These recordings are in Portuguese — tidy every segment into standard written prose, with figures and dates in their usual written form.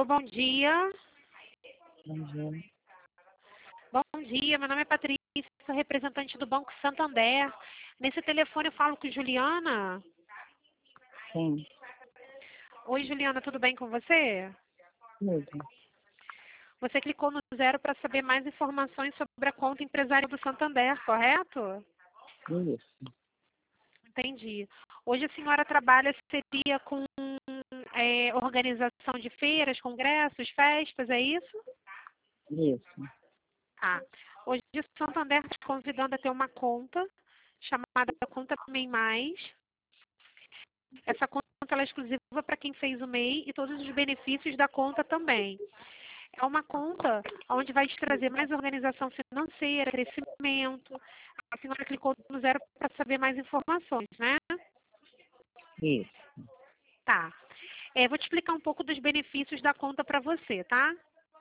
bom dia. Bom dia. Bom dia, meu nome é Patrícia, sou representante do Banco Santander. Nesse telefone eu falo com Juliana. Sim, Oi, Juliana, tudo bem com você? tudo. Você clicou no 0 para saber mais informações sobre a conta empresária do Santander, correto? Isso. Entendi. Hoje a senhora trabalha, seria com organização de feiras, congressos, festas, é isso? Isso. Ah, hoje o Santander está convidando a ter uma conta chamada Conta MEI Mais. Essa conta ela é exclusiva para quem fez o MEI e todos os benefícios da conta também. É uma conta onde vai te trazer mais organização financeira, crescimento. A senhora clicou no 0 para saber mais informações, né? Isso. Tá. Vou te explicar um pouco dos benefícios da conta para você, tá?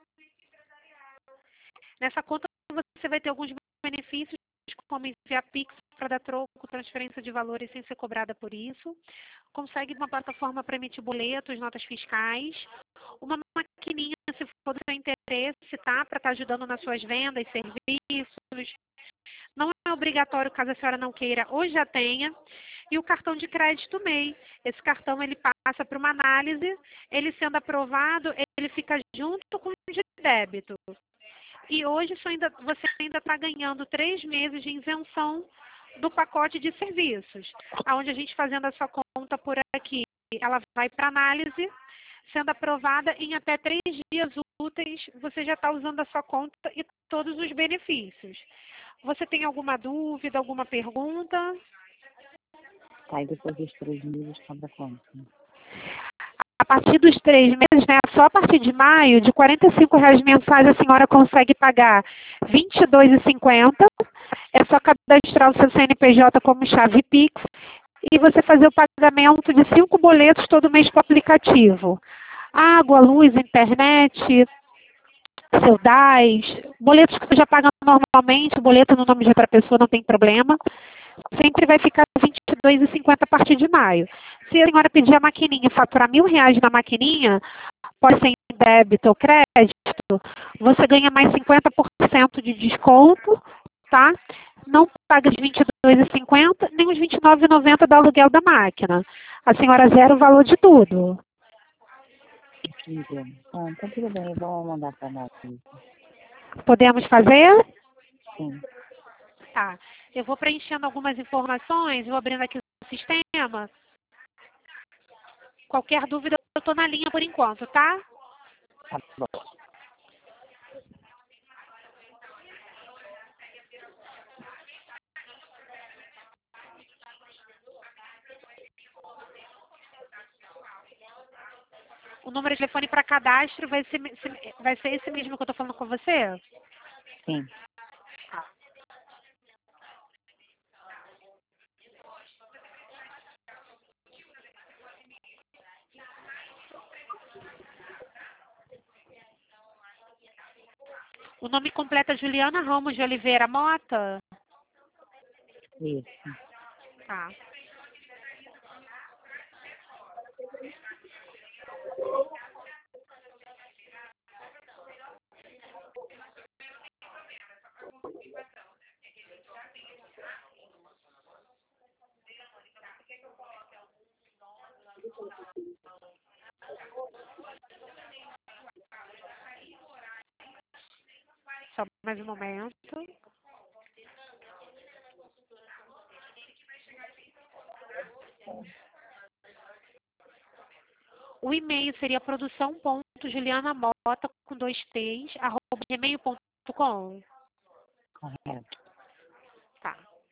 Nessa conta você vai ter alguns benefícios, como enviar Pix para dar troco, transferência de valores sem ser cobrada por isso. Consegue uma plataforma para emitir boletos, notas fiscais. Uma maquininha, se for do seu interesse, tá? Para estar ajudando nas suas vendas, serviços. Não é obrigatório caso a senhora não queira ou já tenha. E o cartão de crédito MEI. Esse cartão ele passa para uma análise, ele sendo aprovado, ele fica junto com o de débito. E hoje você ainda está ganhando 3 meses de isenção do pacote de serviços, onde a gente fazendo a sua conta por aqui, ela vai para análise, sendo aprovada em até 3 dias úteis, você já está usando a sua conta e todos os benefícios. Você tem alguma dúvida, alguma pergunta? Aí depois dos 3 meses cobra quanto? A partir dos 3 meses, né, só a partir de maio, de R$ 45 mensais, a senhora consegue pagar R$ 22,50. É só cadastrar o seu CNPJ como chave Pix e você fazer o pagamento de 5 boletos todo mês com o aplicativo. Água, luz, internet, seu DAS, boletos que você já paga normalmente, boleto no nome de outra pessoa não tem problema. Sempre vai ficar R$ 22,50 a partir de maio. Se a senhora pedir a maquininha, faturar R$ 1.000 na maquininha, pode ser em débito ou crédito, você ganha mais 50% de desconto, tá? Não paga os R$ 22,50, nem os R$ 29,90 do aluguel da máquina. A senhora zera o valor de tudo. Entendi. Ah, então tudo bem, vamos mandar para nós. Podemos fazer? Sim. Tá. Eu vou preenchendo algumas informações, vou abrindo aqui o sistema. Qualquer dúvida, eu estou na linha por enquanto, tá? Tá bom. O número de telefone para cadastro vai ser esse mesmo que eu estou falando com você? Sim. O nome completo é Juliana Ramos de Oliveira Mota? Isso. Tá. Só mais um momento. O e-mail seria produção.julianamota com 2 T's, @gmail.com. Correto. Tá.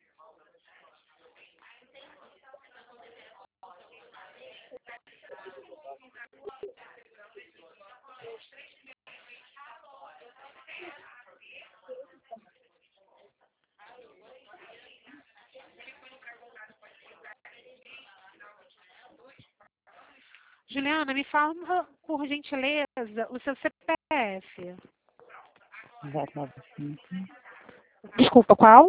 Juliana, me fala, por gentileza, o seu CPF. 095 Desculpa, qual?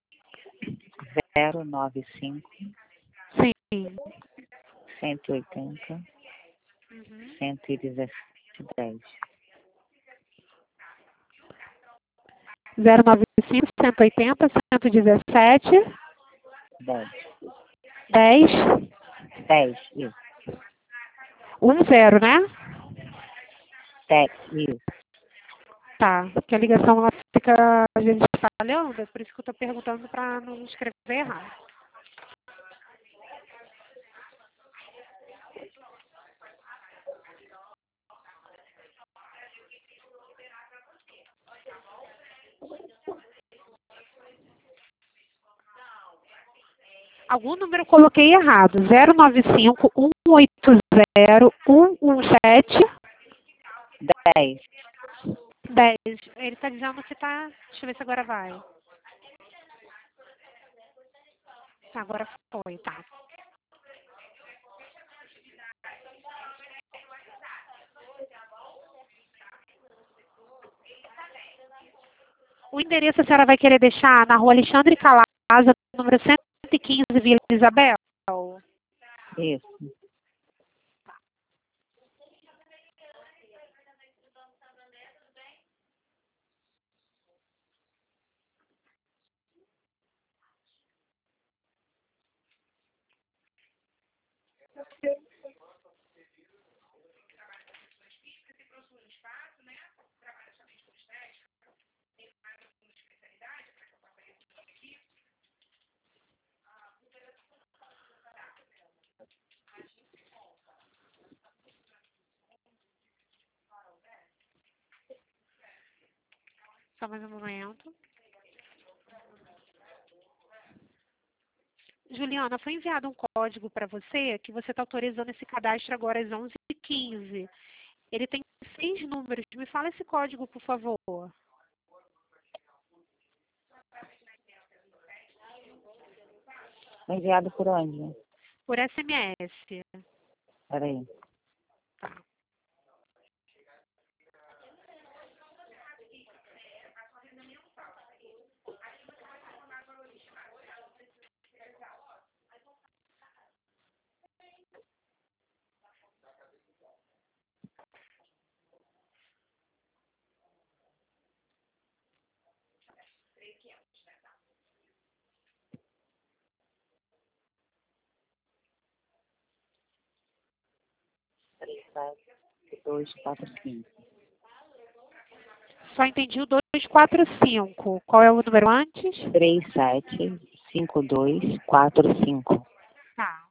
095 Sim. 180 Uhum. 117. 10. 095, 180, 117, 10. 10, 10, isso. 10, né? 10, isso. Tá, porque a ligação ela fica, a gente falhando, é por isso que eu estou perguntando para não escrever errado. Algum número eu coloquei errado. 095 180 117 10. 10. Ele está dizendo que tá. Deixa eu ver se agora vai. Agora foi, tá. O endereço a senhora vai querer deixar na rua Alexandre Calaza, número 115, Vila Isabel? Isso. Só mais um momento. Juliana, foi enviado um código para você que você está autorizando esse cadastro agora às 11h15. Ele tem 6 números. Me fala esse código, por favor. Enviado por onde? Por SMS. Peraí. Tá. Três, 2, 4, 5. Só entendi o 245. Qual é o número antes? 3, 7, 5, 2, 4, 5. Tá.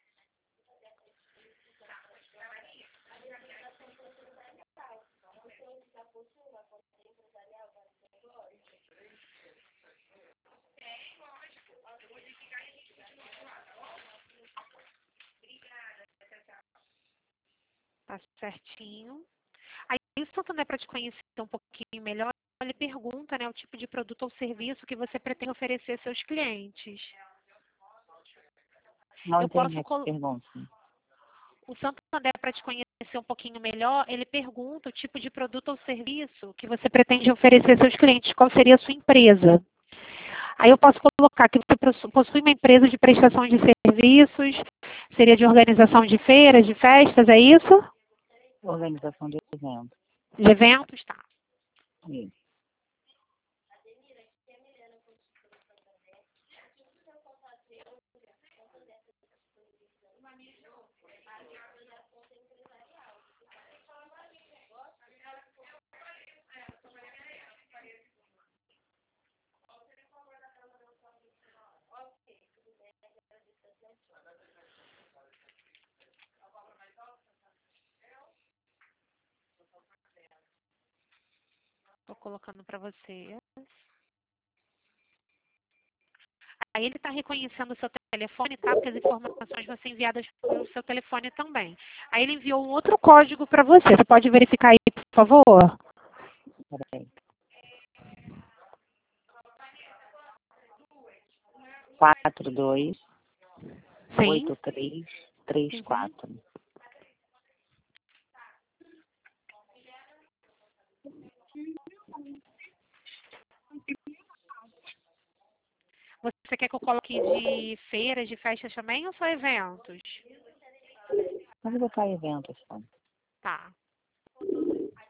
Tá certinho. Aí o Santander, para te conhecer um pouquinho melhor, ele pergunta, né, o tipo de produto ou serviço que você pretende oferecer aos seus clientes. Não Eu posso entendi a pergunta. O Santander, para te conhecer um pouquinho melhor, ele pergunta o tipo de produto ou serviço que você pretende oferecer aos seus clientes, qual seria a sua empresa. Aí eu posso colocar que você possui uma empresa de prestação de serviços, seria de organização de feiras, de festas, é isso? Organização de eventos. De eventos, tá. Isso. Estou colocando para você. Aí ele está reconhecendo o seu telefone, tá? Porque as informações vão ser enviadas pelo seu telefone também. Aí ele enviou um outro código para você. Você pode verificar aí, por favor? Peraí. 4, 2, Sim. 8, 3, 3, 4. Você quer que eu coloque de feiras, de festas também ou só eventos? Pode botar eventos, tá? Tá.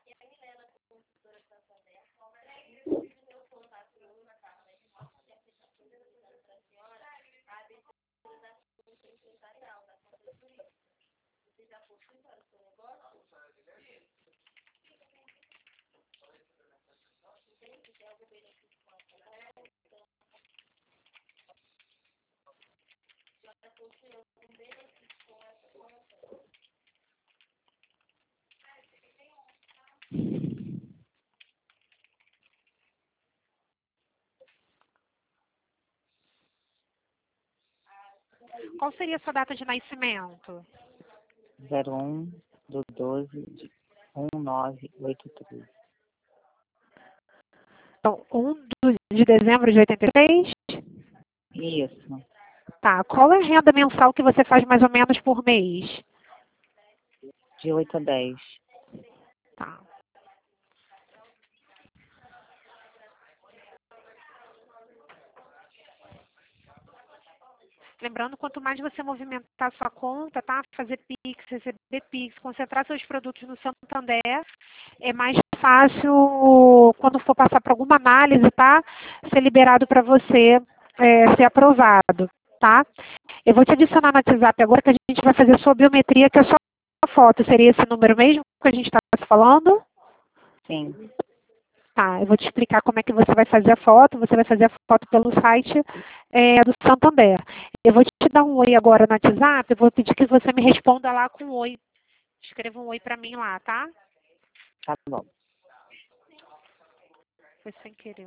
Qual seria a sua data de nascimento? 01/12/1983. Então, 1 de dezembro de 83? Isso. Tá. Qual é a renda mensal que você faz mais ou menos por mês? De 8 a 10. Tá. Lembrando, quanto mais você movimentar a sua conta, tá? Fazer Pix, receber Pix, concentrar seus produtos no Santander, é mais fácil, quando for passar por alguma análise, tá? Ser liberado para você ser aprovado, tá? Eu vou te adicionar no WhatsApp agora que a gente vai fazer sua biometria, que é só a foto. Seria esse número mesmo que a gente está falando? Sim. Tá, eu vou te explicar como é que você vai fazer a foto. Você vai fazer a foto pelo site do Santander. Eu vou te dar um oi agora no WhatsApp. Eu vou pedir que você me responda lá com oi. Escreva um oi para mim lá, tá? Tá bom. Foi sem querer.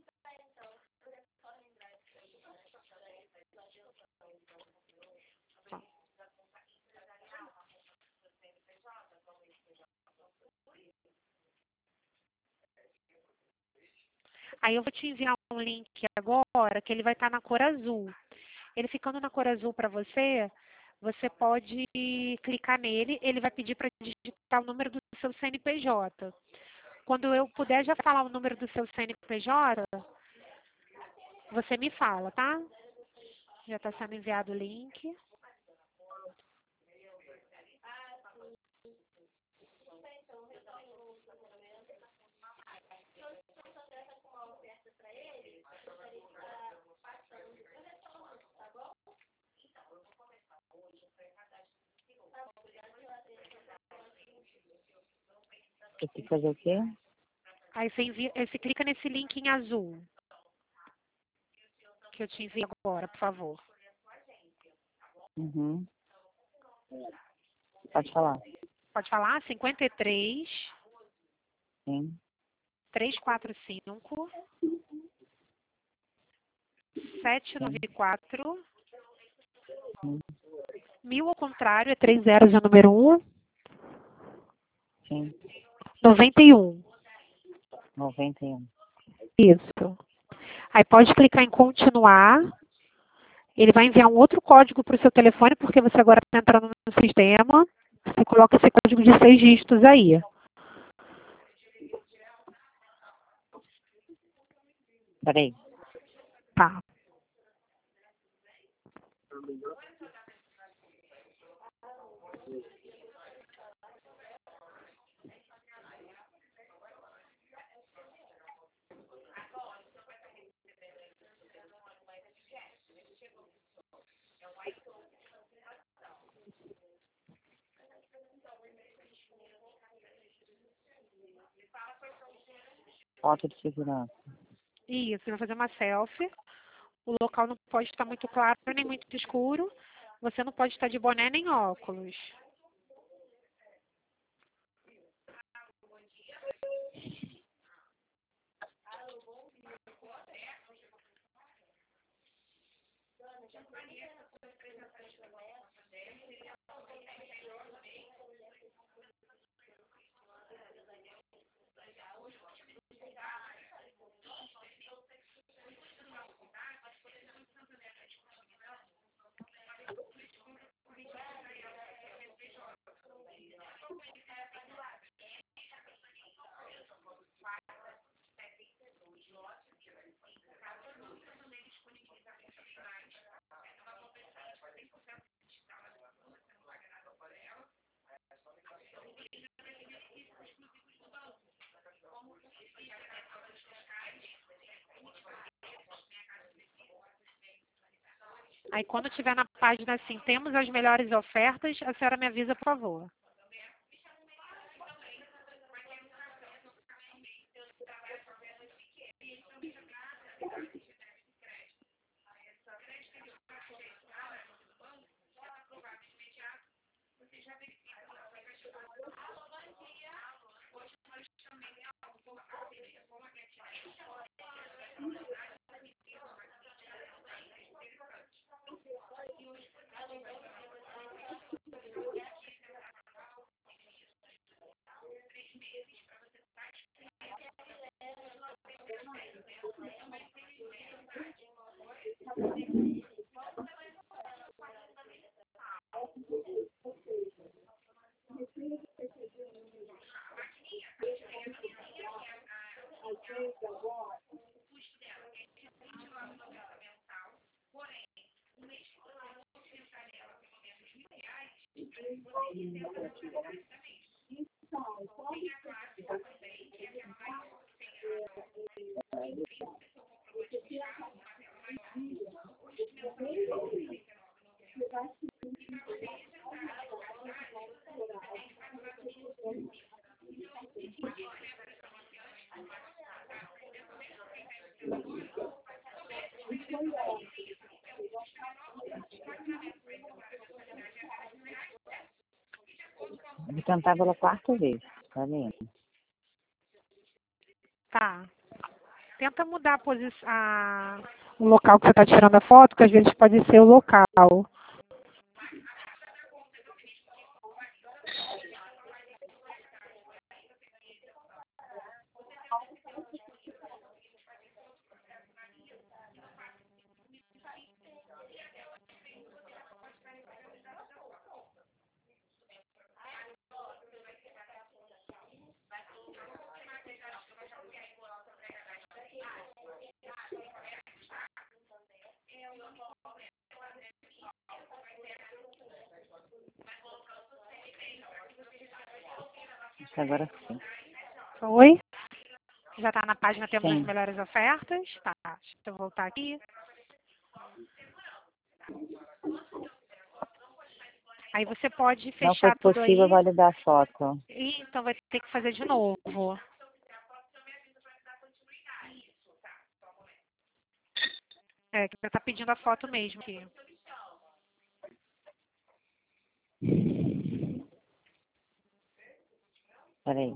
Aí eu vou te enviar um link agora, que ele vai estar na cor azul. Ele ficando na cor azul para você, você pode clicar nele. Ele vai pedir para digitar o número do seu CNPJ. Quando eu puder já falar o número do seu CNPJ, você me fala, tá? Já está sendo enviado o link. Eu tenho que fazer o quê? Aí você clica nesse link em azul, que eu te envio agora, por favor. Uhum. Pode falar. Pode falar? 53 Sim. 345 794 Sim. 1000 ao contrário, é 3 zeros, é o número 1, Sim. 91. 91. Isso. Aí pode clicar em continuar. Ele vai enviar um outro código para o seu telefone, porque você agora está entrando no sistema. Você coloca esse código de 6 dígitos aí. Peraí. Tá. Foto de segurança. Isso, você vai fazer uma selfie. O local não pode estar muito claro nem muito escuro. Você não pode estar de boné nem óculos. Aí quando tiver na página assim, temos as melhores ofertas, a senhora me avisa, por favor. Ele cantar pela quarta vez, tá vendo? Tá. Tenta mudar o local que você está tirando a foto, que às vezes pode ser o local. Acho que agora sim. Oi? Já está na página, temos as Sim. melhores ofertas. Tá, deixa eu voltar aqui. Aí você pode Não foi fechar tudo possível aí. validar a foto. E então vai ter que fazer de novo. É, que você está pedindo a foto mesmo aqui. Peraí.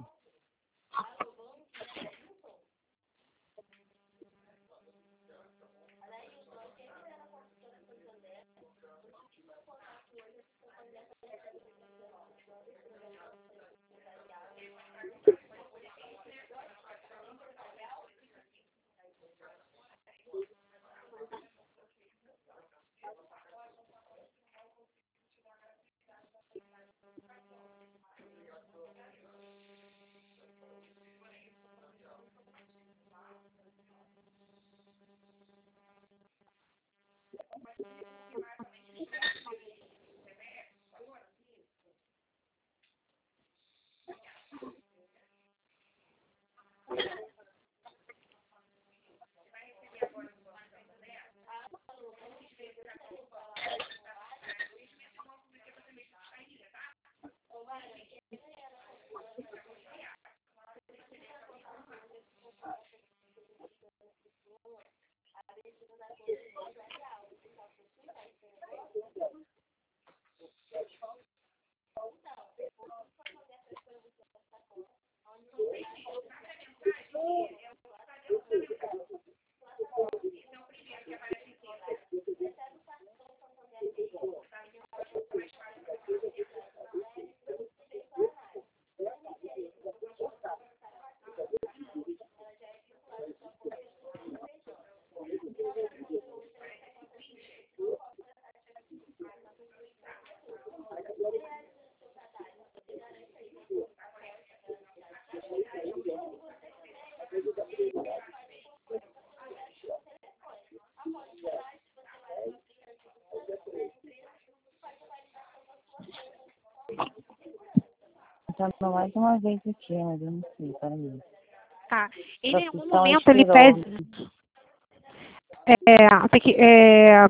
Tentando mais uma vez aqui, mas eu não sei, peraí. Tá. Ele em algum Profissão momento ele expirou. pede. Tem que,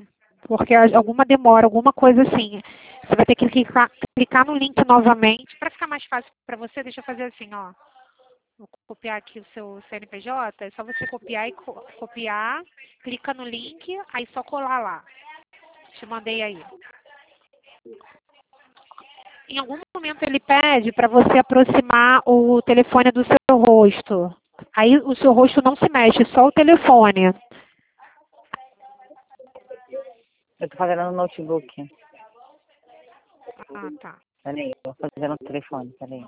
porque alguma demora, alguma coisa assim. Você vai ter que clicar no link novamente. Para ficar mais fácil para você, deixa eu fazer assim, ó. Vou copiar aqui o seu CNPJ, é só você copiar e copiar, clica no link, aí só colar lá. Te mandei aí. Em algum momento ele pede para você aproximar o telefone do seu rosto. Aí o seu rosto não se mexe, só o telefone. Eu tô fazendo no notebook. Ah, tá. Peraí, eu vou fazer no telefone, peraí.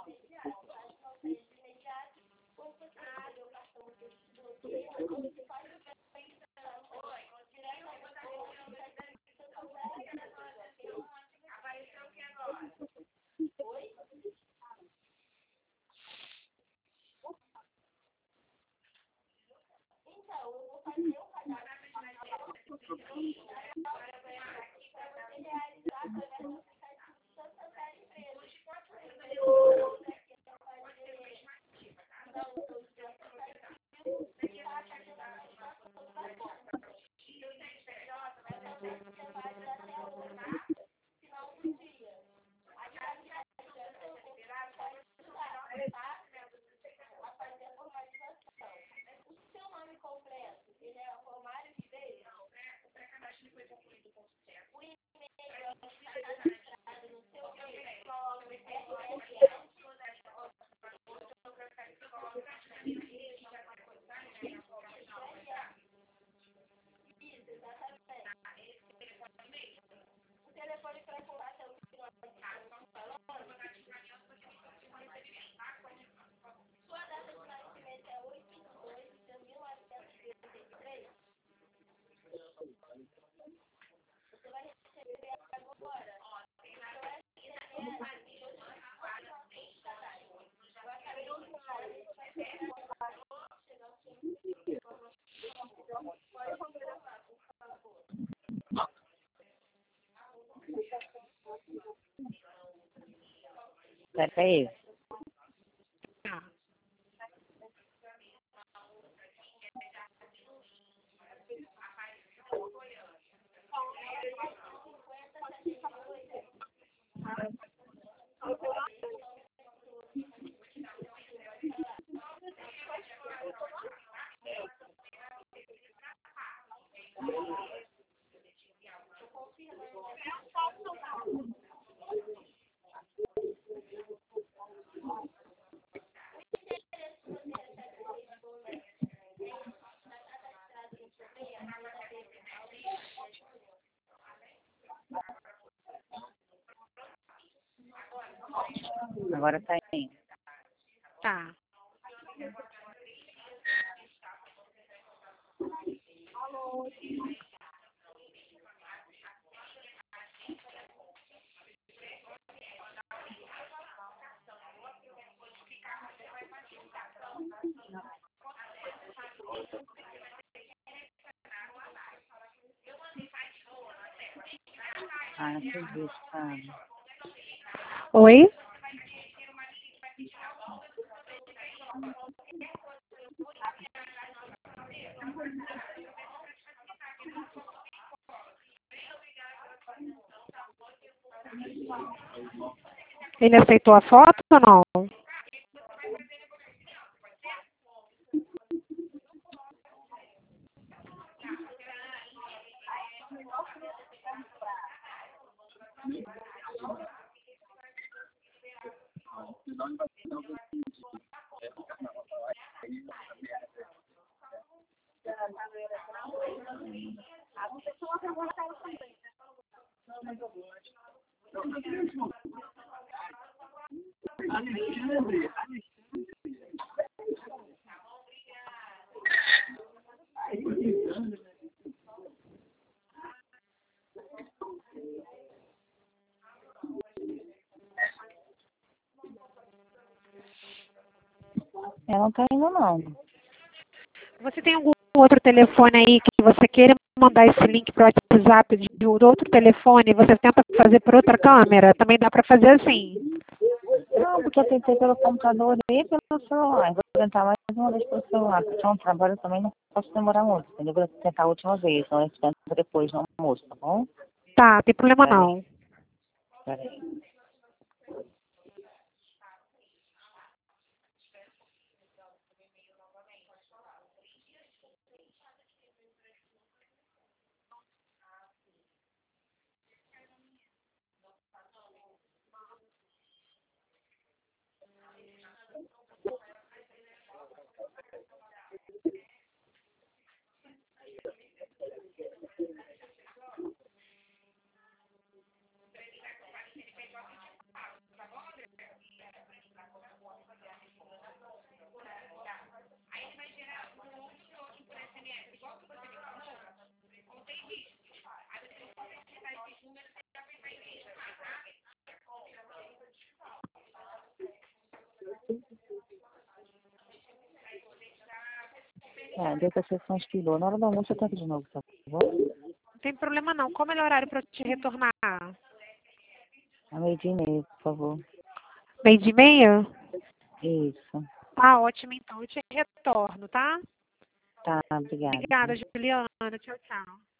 Peraí. Tá. Agora tá indo. Tá. Ah, não acredito, cara. Oi? Ele aceitou a foto ou não? Eu não tá indo, não. Você tem algum outro telefone aí que você queira mandar esse link para o WhatsApp de outro telefone e você tenta fazer por outra câmera? Também dá para fazer assim. Não, porque eu tentei pelo computador e pelo celular. Vou tentar mais uma vez pelo celular, porque é um trabalho eu também não posso demorar muito, entendeu? Vou tentar a última vez, então eu tento depois no almoço, tá bom? Tá, tem problema Peraí, não. peraí. Deu que a sessão expirou. Na hora do almoço eu tento de novo, tá bom? Não tem problema não. Qual é o melhor horário para eu te retornar? A 12:30, por favor. 12:30? Isso. Ah, ótimo, então. Eu te retorno, tá? Tá, obrigada. Obrigada, Juliana. Tchau, tchau.